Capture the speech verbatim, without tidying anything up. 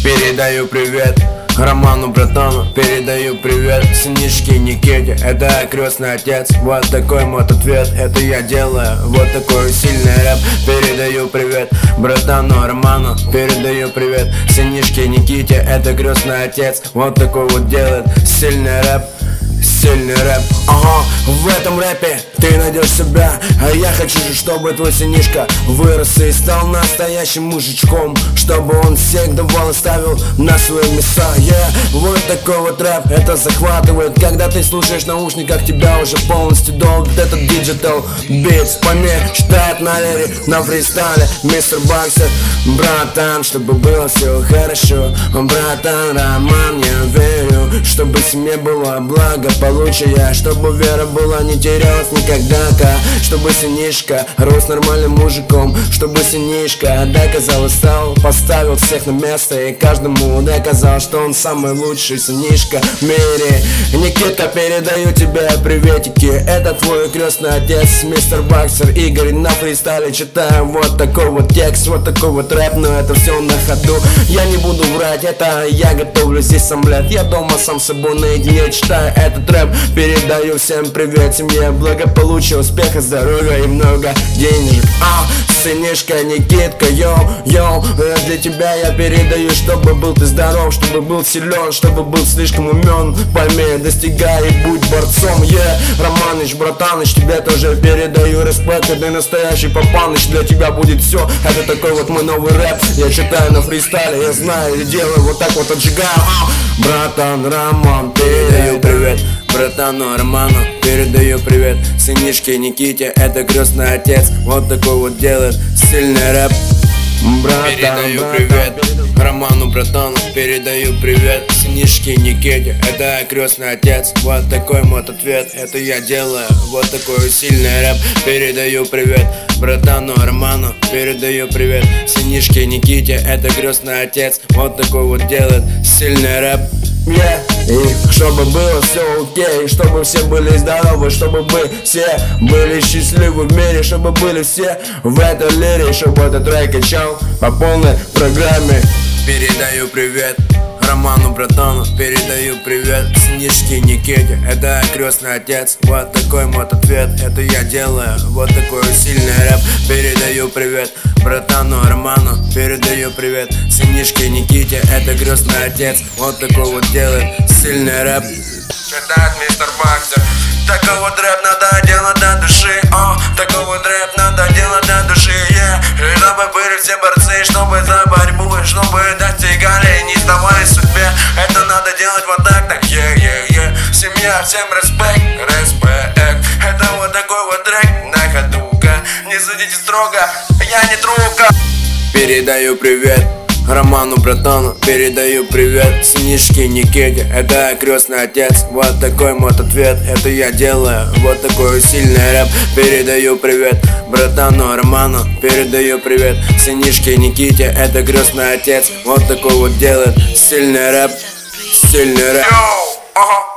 Передаю привет Роману, братану, передаю привет Сынишке Никите, это крестный отец. Вот такой мой ответ, это я делаю. Вот такой сильный рэп. Передаю привет братану Роману, передаю привет Сынишке Никите, это крестный отец. Вот такой вот делает сильный рэп. Сильный рэп, ага, в этом рэпе ты найдешь себя. А я хочу же, чтобы твой сынишка вырос и стал настоящим мужичком, чтобы он всех давал и ставил на свои места. Yeah, вот такой вот рэп, это захватывает. Когда ты слушаешь в наушниках, тебя уже полностью долбит этот диджитал битс. Помечтает на лире, на фристайле мистер Боксер. Братан, чтобы было все хорошо, братан Роман, я верю, чтобы в семье было благополучие, чтобы вера была не терялась никогда, чтобы сынишка рос нормальным мужиком, чтобы сынишка доказал и стал, поставил всех на место и каждому доказал, что он самый лучший сынишка в мире. Никита, передаю тебе приветики, это твой крестный отец, мистер Боксер. Игорь на фристайле читаю вот такой вот текст, вот такой вот рэп, но это все на ходу. Я не буду врать, это я готовлю здесь омлет. Я дома сам с собой наедине читаю этот рэп. Передаю всем привет, семье благополучия, успеха, здоровья и много денежек. А, сынишка Никитка, йоу, йоу, для тебя я передаю, чтобы был ты здоров, чтобы был силен, чтобы был слишком умен. Пойми, достигай и будь борцом. Yeah, Романыч, братаныч, тебе тоже передаю респект. Ты настоящий папаныч, для тебя будет все. Это такой вот мой новый рэп. Я читаю на фристайле, я знаю и делаю вот так вот, отжигаю. А, братан Роман, передаю привет братану Роману, передаю привет сынишке Никите, это крестный отец. Вот такой вот делает сильный рэп. Братан, передаю братан, привет Роману, братану, передаю привет сынишке Никите, это крестный отец. Вот такой мой ответ, это я делаю. Вот такой сильный рэп. Передаю привет братану Роману, передаю привет сынишке Никите, это крестный отец. Вот такой вот делает сильный рэп. Yeah. И чтобы было все окей, чтобы все были здоровы, чтобы мы все были счастливы в мире, чтобы были все в этой лире, чтобы этот трек качал по полной программе. Передаю привет Роману, братану, передаю привет сынишке Никите, это крестный отец. Вот такой мой ответ, это я делаю. Вот такой сильный рэп. Передаю привет братану Роману, передаю привет сынишке Никите, это крестный отец. Вот такой вот делает сильный рэп. Читает мистер Боксер. Такой вот рэп надо делать до души. О, такой вот рэп надо делать до души. Yeah. И чтобы были все борцы, чтобы за борьбу, чтобы достигали, не сдавались судьбе. Это надо делать вот так, так, yeah, yeah, yeah. Семья, всем респект, респект. Это вот такой вот трек на ходу-ка. Не судите строго, я не друга. Передаю привет Роману, братану, передаю привет сынишке Никите, это крестный отец. Вот такой мой ответ, это я делаю. Вот такой сильный рэп. Передаю привет братану Роману, передаю привет сынишке Никите, это крестный отец. Вот такой вот делает сильный рэп. Сильный рэп.